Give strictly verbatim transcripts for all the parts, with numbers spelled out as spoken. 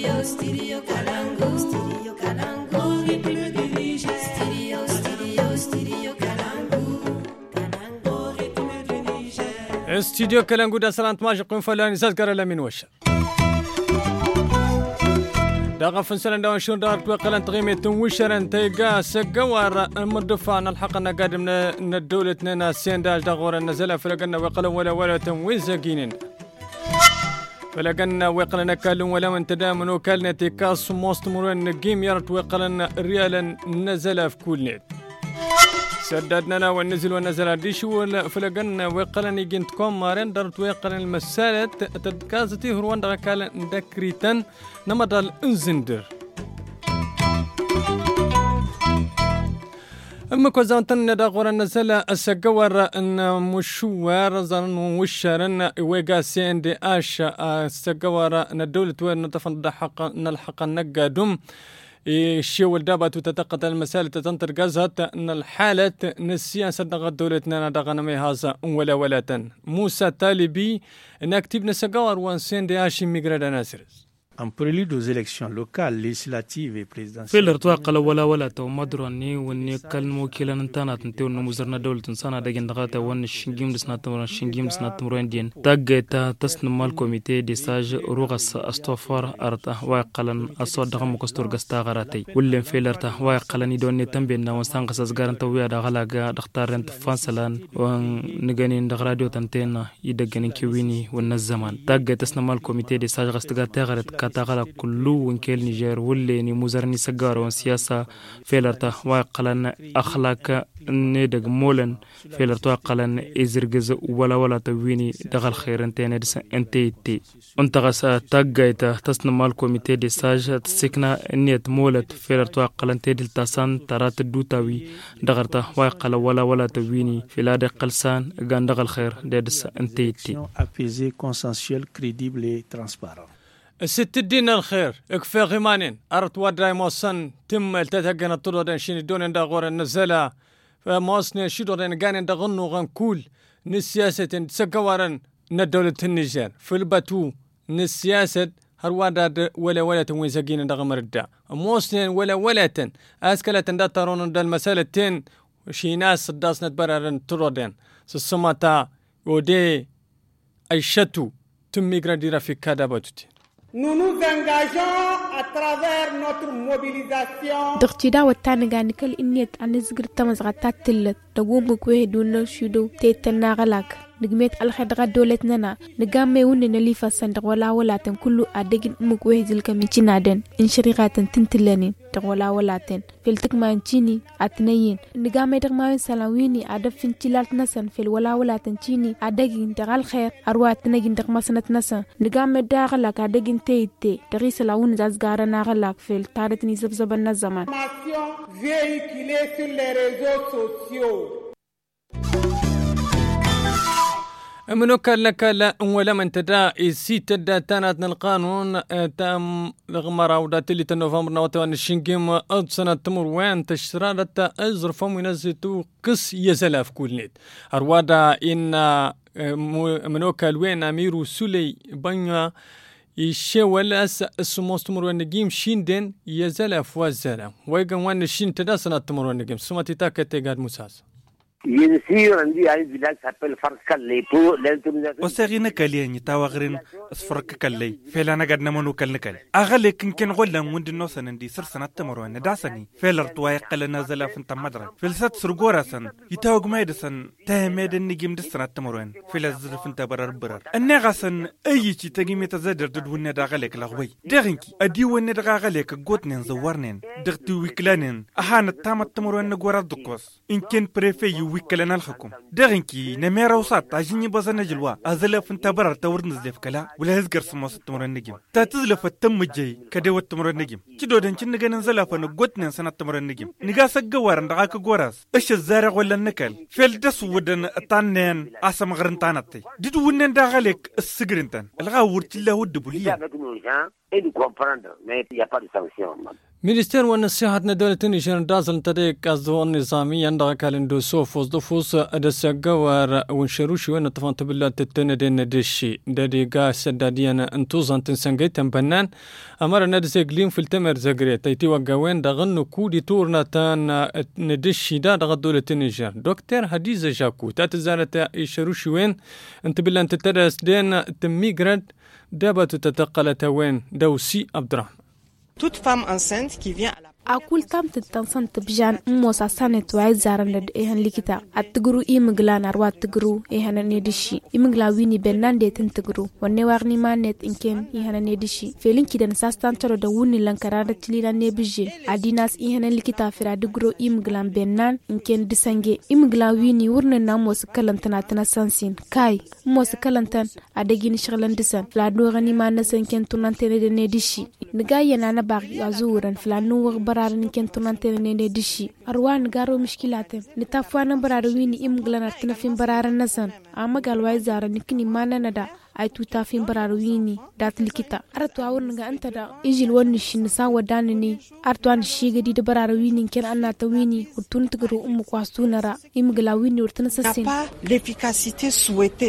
Studio, studio Kalangu, studio Kalangu. Rythme du Niger. Studio, studio, studio Kalangu, Kalangu. Rythme du Niger. استديو كلانجو دا سلامت ماجي فلان يسكر لا من وش داغا فنسلان دا شون دار توقلن تغيمي تنوشرن تيغا سغوار مردفان الحقنا قادم من الدولة ننا سينداج داغور نزل فلقنا وقلا ولا ولا تموين زقينين فلقنا وقلنا كالون ولا من تدامن وكالنا تيكاس موستمرون نجيم يرت وقلنا ريالا نزل في كل نت سددنا ونزل ونزل ديشو فلقنا وقلنا يجنتكم مارن درت وقلنا المسالة تدكازتي هروان دا كال دكريتن نمدال انزندر أما كوزانتن دا غورا نزل السجوار ان مشوار زن وشرن ويغا سي ان دي اش السجوار ندولة وين نتفند حق نلحق نقادم الشيء والدابة تتقطع المسائل تنطر غازات ان الحالة السياسة دغ دولتنا دغنمي هذا ولا ولا موسى طالبي نكتب نسجوار وان سي ان دي اش ميغرادا ناسرز En prélude aux élections locales, législatives et présidentielles. في الارتواق ولا ولا تو مدرني وني كلمو كيلان انتانات نتو نمزرنا دولة سنة دجن دغاتا ون الشنجيم دسنا تمرن الشنجيم دسنا تمرن دين تاجتا تسنم الكوميتي دي ساج روغس استوفر ارتا واقلن اصود دغم كستور غستا غراتي ولن في الارتا واقلن دوني تنبينا وسان قصص غارن تويا دغلاغا دختارن تفانسلان ونغنين دغراديو تنتينا يدغنين كيويني ونزمان تاجتا تسنم الكوميتي دي ساج غستا تغرت كتغلق كلو ونكيل نيجر واللي نموزرني سجارة وسياسة فيلرتا واقلن أخلاق ندق مولن فيلرتا واقلن إزرجز ولا ولا تويني دخل خير انتين دس انتيتي انتغس تاجيتا تسنم الكوميتي دي ساج تسكنا نيت مولت فيلرتا واقلن تدل تاسان ترات الدوتاوي دغرتا واقل ولا ولا تويني فيلاد قلسان غان دخل خير دس انتيتي apaisé, consensuel, crédible et transparent. الست الدين الخير اكفي غيمانين ارت ودراي موسن تم التتقن الطرودين شيني دون دا غور النزلة فموسني شيدورين غانين دا غنو غنكول نسياسة تسقوارن ندولة النيجر في الباتو نسياسة هروادا ولا ولا تنوين زقين دا غمردا موسني ولا ولا تن اسكالة دا ترون دا المسالتين شي ناس صداس نتبررن الطرودين سسمتا ودي ايشتو تم يقرا في كاداباتوتي. Nous nous engageons à travers notre mobilisation. دختيدا وتانغان كل إنيت عن زغر تمزغتات تلت تقوم كويه دون شدو تيتنا غلاك نجمت الخدرة دولتنا نجامي ون نليفا صندوق ولا ولا تن كله أدقن مكويه زل كميتين عدن إنشريقات تنتلني تقولا ولا تن في التكمان تيني أتنين نجامي دغمان سلاويني أدف في انتلات نسن في الولا ولا تنتيني أدقن تغال خير أروات نجن دغما سنة نسن نجامي داغلاك أدقن تيتي تغيس لاون زازغارا ناغلاك في التارت نيزبزب النزمان véhiculée sur les réseaux sociaux. منو كان لك لا ولا من تدا سي تدا تانات القانون تام الغمرة ودات اللي تنوفمبر نوتوان الشنجيم أد سنة تمر وين تشرارة أزرف منزتو قص يزلاف كل نت أروادا إن منو كان وين أميرو سولي بنيا يشول أس السموس تمر وين نجيم شيندن يزلاف وزلا ويجن وين الشين تدا سنة تمر وين نجيم سمتي تاكتي قاد مساس Bien sûr, on dit à un village qui s'appelle Farskalle pour l'autonomisation. وساغينا كالياني تاوغرين اسفرك كالي فيلانا قد نمونو كالنكال اغالي كن كن غولا موند نوسن اندي سرسنا تمروان داسني فيلر تواي قل نازلا فنت مدرن فلسات سرغوراسن يتاوغ مايدسن تهميد النجيم دسنا تمروان فيلازر فنت برر برر النغاسن ايتي تجيمي تزادر ددون داغاليك لغوي دغنكي ادي ون دغاغاليك غوتنين زوارنين دغتو ويكلانين اهان تامت تمروان نغورا دكوس ان كان بريفي ويكلنا الحكم دغنكي نميرا وسات عجيني بزنا جلوا ازلف انت برر تورن زيف كلا ولا هزقر سموس تمر النجم تاتزلف التم جاي كدو تمر النجم كيدو دنج نغن زلف نغوتن سنه تمر النجم نغا سغوار ندغاك غوراس اش الزارع ولا النكل فيل دس ودن طانين اسم غرنطانتي ددو ونن داغلك السغرنتن الغا ورتي له ودبوليا et de comprendre, mais il n'y a pas de sanction. مينستير والنصيحة دولة النيجر دازل تديك أصدو النظامي عندها كالندو سوف وصدفوس أدس قوار ونشروشي وين طفان تبلا تتندين دشي دادي قا سداديانا انتوزان تنسنجي تنبنان أمر ندس قليم في التمر زقري تيتي وقاوين دغنو كودي تورنا تان ندشي دا دغ دولة النيجر دكتور حديث جاكو تاتزالة يشروشي وين انت بلا انت تدرس دين تميقرد دابت تتقلت وين دوسي عبد الرحمن. Toute femme enceinte qui vient à la أقول تام تتنصن تبجان موسى سنة وعيد زارن لد إيهن لكتا أتجرو إيمغلا نروى تجرو إيهن ندشي إيمغلا ويني بنان دي تنتجرو ونوارني ما نت إنكم إيهن ندشي فيلين كده نساستان ترى دوني لانكرادة تليلا نبجي عديناس إيهن لكتا فرا دجرو إيمغلا بنان إنكم دسنجي إيمغلا ويني ورن نام وسكلن تناتنا سانسين كاي موسكلن تن أدقين شغلن دسن فلادو غني ما نسن كن تنانتين ندشي نجاي أنا باقي أزورن فلانو وغبر برارن كنتو نانتين ندشي أروان غارو مشكلاتهم نتافوانا برارويني إمغلنا تنفين برارن نسان أما قالوا زارا نكني مانا ندا أي توتافين برارويني دات لكتا أرتو أورنغا أنت دا إجي الونش نسان ودانني أرتوان الشيغة دي برارويني كان أنا تويني ورتون تقرو أمك واستونا را إمغلاويني ورتنسسين l'efficacité souhaitée.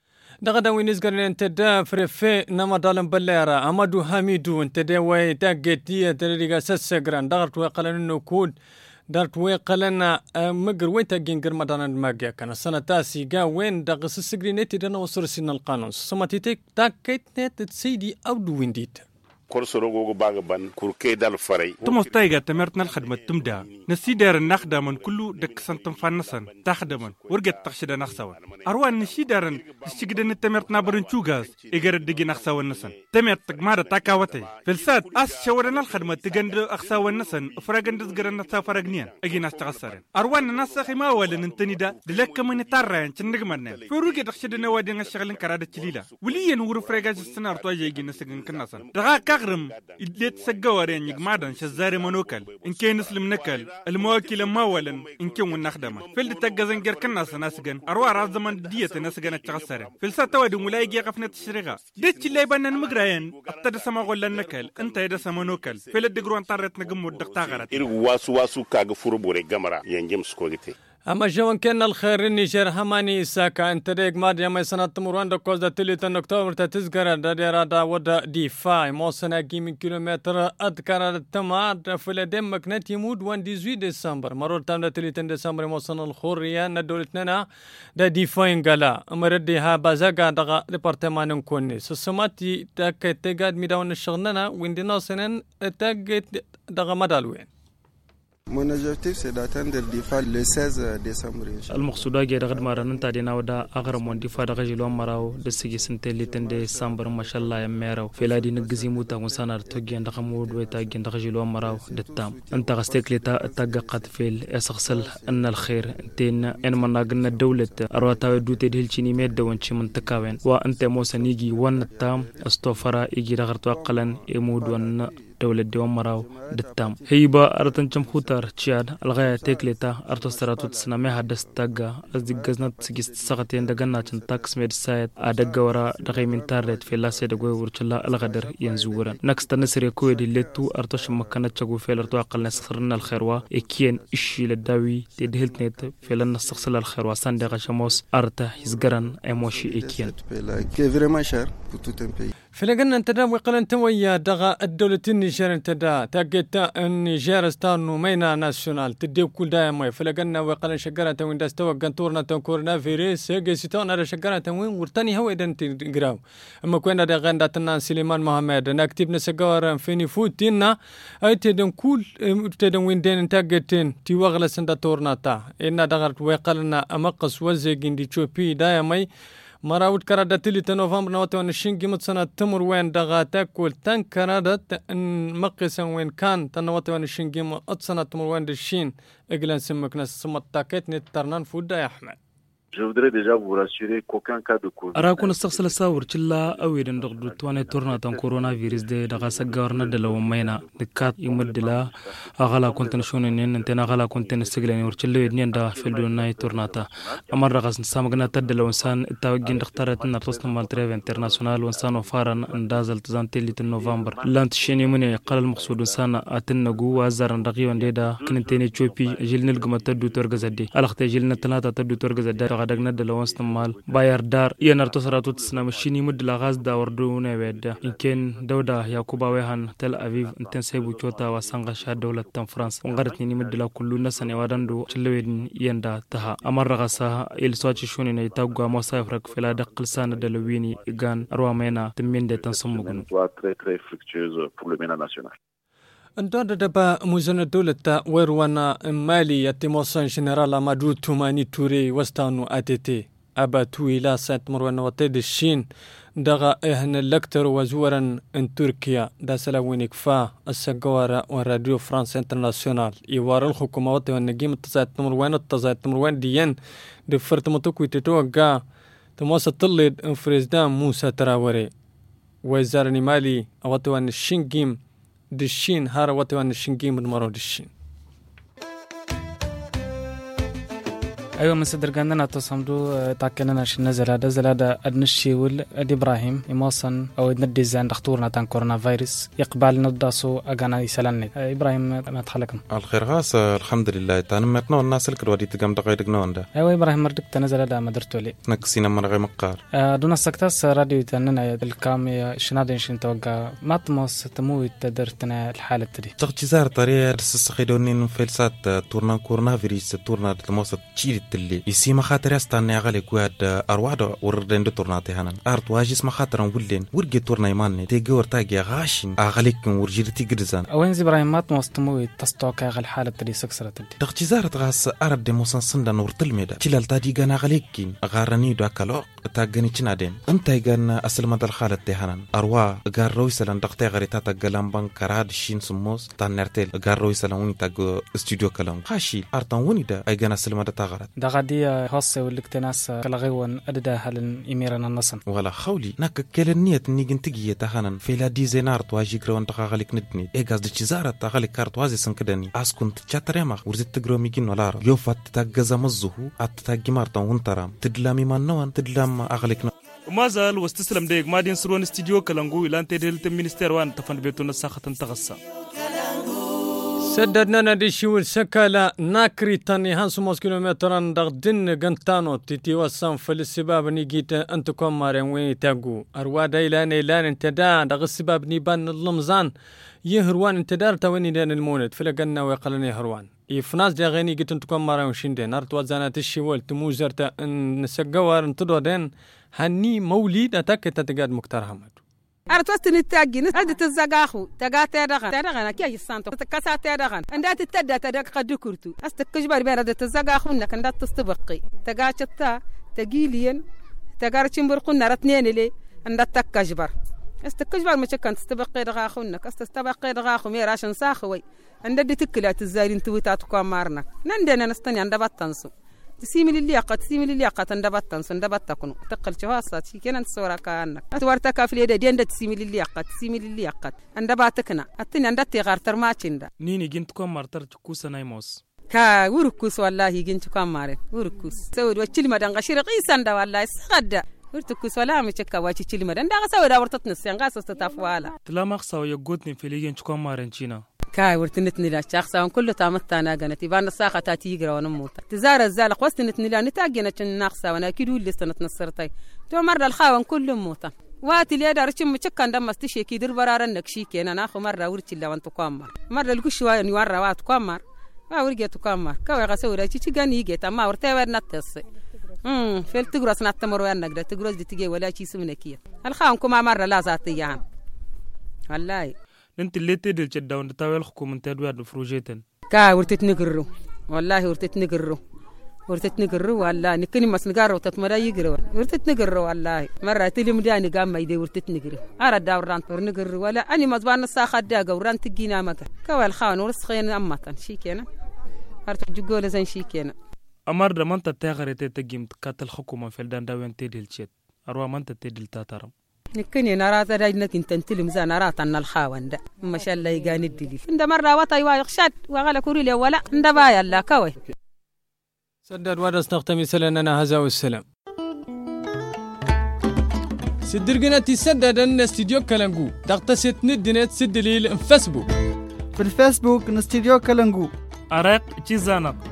دغدا وينزغر انت دا فرفي نما دالم بليرا امادو حميدو انت دا وي تاغيتي تريغا سسغران دغرت وقلن كود دارت وقلنا مغر وي تاغين غير مدان ماغيا كان سنه تاسي غا وين دغس سغرينتي دنا وصر سن القانون سماتيتك تاكيت نت تسيدي او دو وينديت كورسروغو باغبان كوركي دال فري تمستايغا تمرتنا الخدمه تمدا نسيدر النخدة من كله دك سنتم فنسن تخدمن ورجت تخشد نخسوا اروان نسيدرن الشيغدن تمرتنا برنچوغاز ايغر دغي نخسوا نسن تمرت تغمار تاكاوتي فلسات اس شورنا الخدمه تغند اخسوا نسن فرغند زغرن تفرغنيا اجي نستغسرن اروان نسخي ما ولن انتنيدا دلك من تارن تنغمن فروغي تخشد نوادي نشغلن كراده تليلا وليين ور فرغاج سنار توجي نسغن كنسن دغا غرم إدلت سجوارين يجمعن شزاري منوكل إن كان نسلم نكل المواكل ماولن إن كان ونخدمه فيلد تجزن جر كناس ناسجن أروع رازمان دية ناسجن التغسرة فلسة توادي ملاقي قفنة الشرقة ديت اللي بنا المجرين أبتدى سما ولا نكل أنت يدا سما نوكل فيلد دقرون طارت نجم ودقتاغرت إرو واسو واسو كاغ فوربوري جمرة ينجم سكوغتي أما جوان كان الخير النيجر هماني ساكا انت ديك مادي أما سنة تمروان دو كوز دا تليتن أكتوبر تتزغر دا ديرا دا ودا ديفاي موسنا جيمين كيلومتر أدكار التماد فلدين مكنت يمود وان ديزوي ديسمبر مرور تام دا تليتن ديسمبر موسنا الخوريا ندولتنا دا ديفاي انقلا أما رديها بازاقا دا لبارتمان نكوني سسماتي تاكي تيقاد ميداون الشغننا وين دي ناصنين تاكي دا مدالوين. Mon objectif c'est d'atteindre l'Difa le seize décembre. المقصودة جيد غد مارن تادينا ودا أغرم وندفع دغجلو مراو دسجي سنتين لتن ديسمبر ما شاء الله يميرو في لادي نجزي موتا وسانر توجين دخمود ويتاجين دغجلو مراو دتام أنت غستيك لتا تجقت في اسغسل أن الخير انتين إن من قلنا الدولة أرواتا دوتي دهلشيني ميد وانشي منتكاوين وأنت موسى نيجي وان التام استوفرا يجي دغرتو أقلا يمود وان دولة دوام مراو دتام هيبا أرتن جمخوتر تشاد الغاية تكلتا أرتو سراتو تسناميها دستاقا أزدي قزنات سجيست ساقتين دقنا تنتاكس ميد سايد آدقا ورا دغي من تاريت في الله سيدقوي ورشلا الغدر ينزورا نكستا نسر يكوي دي لتو أرتو شمكانت شاقو فيل أرتو أقل نسخرنا الخيروا إكيان إشي للداوي تدهلت نيت فيل نسخصل الخيروا ساندقا شموس أرتا يزقران أموشي إكيان فلقنا انت دا وقلن تويا دغا الدولة النيجر انت دا تاقيتا النيجر استانو مينا ناسيونال تديو كل دايما فلقنا وقلن شقرة وين داستوى قنطورنا تنكورنا فيريس جيسيتون على شقرة وين ورتاني هو اذا تقراو اما كوينا دا غندا تنان سليمان محمد نكتب نسقار فيني فوتينا اي تدن كل تدن وين دين تاقيتين تي وغلا سندا تورنا تا انا دغرت وقلنا امقص وزيقين دي تشوبي دايما مراود كرادة لي نوفمبر نوتون الشنقي متسنة تمر وين دغا تاكل تان كرادة مقسا وين كان تنوتون الشنقي متسنة تمر وين الشين اقلان سمك ناس سمت تاكيت نترنان فودا يا أحمد Je voudrais déjà vous rassurer qu'aucun cas de Covid. أراكون استغسل ساور تلا أويدن دغدو تواني تورنا تان كورونا فيروس دي دغا سغارنا دلو مينا دكات يمدلا أغلا كنت نشونين انتنا أغلا كنت نستغلين ورتلو يدنين دا فيلدو ناي تورناتا أمر رغس نسامغنا تدلو إنسان التوجين اختارت نرتوسنا مالتريف انترناسيونال وإنسان وفارن اندازل تزانتي لي نوفمبر لانت شيني مني قال المقصود إنسان أتنغو وازارن دغيون ديدا كنتيني تشوبي جيلنا القمة تدو تورغزدي ألختي جيلنا تلاتا تدو تورغزدي غادقنا دلو استمال باير دار ينرتو سراتو تسنا مشيني مد لاغاز دا وردو نويدا إن كان دودا ياكوبا ويهان تل أفيف انتنسيبو تشوتا وسانغشا دولة تن فرانس ونغرتني مد لا كلو نسني ودندو تلوين يندا تها أمر غسا إل سواتش شوني نيتاغوا موسافرك فلا دقل سان دلويني إغان أروا مينا تمين دي تنسمغنو très très fructueuse pour le MENA national. انتو دبا موزن الدولة ويروانا مالي يتموصن جنرال أمادو توماني توري وستانو أتيتي أبا تويلا سات مروان وطيد الشين دغا إهن اللكتر وزورا ان تركيا دا سلاوينيك فا السقوارة وراديو فرانس انترناسيونال إيوار الحكومة وطي والنقيم التزايد مروان التزايد مروان ديان دفرت متوكوي تتوقع تموصة طلد انفريزدان موسى تراوري وزارني مالي أوطي وان الشنقيم دشين هارا واتوان الشنقيم بالمرو دشين أيوة مصدر قندنا تصمدو تاكلنا شن زلادة زلادة أدنشي ول أد إبراهيم إماصن أو ندي زين دكتورنا تان كورونا فيروس يقبل نداسو أجانا يسلني إبراهيم ما تخلكم الخير غاس الحمد لله تان مرتنا الناس الكل ودي تقام دقيق نوندا أيوة إبراهيم مردك تنزلادة ما درتوا لي نكسينا من غير مقار دون السكتاس راديو تاننا الكام شنادين شن توقع ما تموس تموي تدرتنا الحالة تدي تغتزار طريقة السخيدونين فيلسات تورنا كورونا فيروس تورنا تموس تشيل اللي يسي مخاطر يستاني أغالي كواد أرواد وردين دو تورناتي هنان أرد واجيس مخاطر ولين ورقي تورنا يماني تيجي ورتاقي غاشين أغاليكم ورجيرتي قرزان أوين زي إبراهيم ما تموستموي تستوكا أغال حالة تلي سكسرة تلي تغتزارة غاس أرد دي موسان سندان ورتلميدا تلال تاديقان أغاليكين أغاراني دو أكالوق تاقاني تنادين انتا يغان أسل مدى الحالة دي هنان أروا أغار رويسلان دقتي غريتاتا غلامبان كراد شين سموس تان نرتل أغار رويسلان وني تاقو استوديو كلام خاشي أرطان وني دا أيغان أسل مدى تاغرات غادي هوسي ولكتناس كلاغيون أددا هلن إميرنا النصن ولا خولي ناك كيلنية نيجن تجيه تهانن في لا ديزينار تواجي جرون تغاليك ندني إيجاز دشيزارة تغاليك كارت وازي سنكدني أسكنت تشاتريما ورزت تجرو ميجين ولا يوفات تتجزا مزهو أتتجي مرتان ونترام تدلامي منوان تدلام أغليكنا ما زال واستسلم ديك ما دين سروان استديو كلانغو إلى أنت دلت المينستير وان تفند بيتنا ساخة تغصى سددنا ندشي والسكالة ناكري تاني هانسو موس كيلومتران دغ دن غنتانو تيتي وصان فالسباب نيجيت انتكم مارين وين تاقو أروادا إلان إلان انتدا دغ السباب نيبان اللمزان يهروان انتدار تواني دان المولد فلقنا ويقلني هروان يفناس دي غيني جيت انتكم مارين وشندين أرت وزانات الشوال تموزرتا ان نسقوار انتدو دين هني موليد أتاك تتقاد مكتار حمد أرتوست نتاجين هذا تزعقه تجات تدغن تدغن كي يسانتو تكسر تدغن عندها تتدى تدغ قد كرتو أستكجبر بين هذا تزعقه إنك عندها تستبقي تجات تا تجيلين تجارتين برقنا رتنين لي عندها تكجبر أستكجبر مش كان تستبقي دغاخو إنك أستبقي دغاخو ميراشن ساخوي عندها دتكلات الزايرين تويتات كوامارنا نندنا نستني عندها بتنسو تسيمي للياقة تسيمي للياقة تندبتن سندبتكنو تقل شواسات شي كنا نتصورا كأنك أتوارتك في اليد دي عند تسيمي للياقة تسيمي للياقة عندباتكنا أتني عند تغار ترماتشين دا نيني جنتكم مرتر تكوسا نايموس كا وركوس والله جنتكم مارن وركوس سود وتشيل مدان غشير قيسان دا والله سخدا ورتكوس ولا مشكا واتي تشيل مدان دا سود ورتتنس ينغاس تتفوالا تلا مخسا ويغوتني في ليجن تكم مارن شينا كاي ورتنتني لا شخصا كله تامتانا غنتي بان الساقه تاتي يغرا ونموت تزار الزالق وستنتني لا نتاجنا ناقصا وانا اكيد ولي استنت نصرتي تو مره الخاون كله موتا واتي لي دار تشم تشكان دم استشي كي در برارن نكشي كينا ناخو مره ورتي لا وانت كومر مره الكشوا ني ورا وات كومر ما ورجيت كومر كاي غسورا تشي غاني يجي ما ورتي ورنتس امم فيل تغرس نتمر وانك ده تغرس دي تجي ولا شي سمنكيه الخاون كما مره لا ذاتيان والله انت اللي تدل جدا وانت تاويل حكومة تدوير فروجيتن كا ورتت نقرو والله ورتت نقرو ورتت نقرو والله نكني مسنقار ورتت مرا يقرو ورتت نقرو والله مرة تلي مداني قام ما يدي ورتت نقرو أرد داوران ور نقرو ولا أني مزبان الساخة داقة وران تجينا مكا كوال خان ورسخين أمتن شي كينا أرتج جوجل زين شي كينا أمر دا منتا تاغري تتجيم تقاتل الحكومة في الدان داوين تيدل تشيت أروى منتا تيدل تاترم نكني نرى تراجنة تنتلم زان نرى تن الخاون ده ما شاء الله يجاني الدليل عند مرة وطي ويخشد وغلا كوري ولا عند بايا لا كوي سدد ورس نختمي سلنا هذا والسلام سدرجنا تسدد أن استديو كلانجو دقت ست ندنت سد ليل فيسبوك في الفيسبوك نستديو كلانجو أرق تيزانق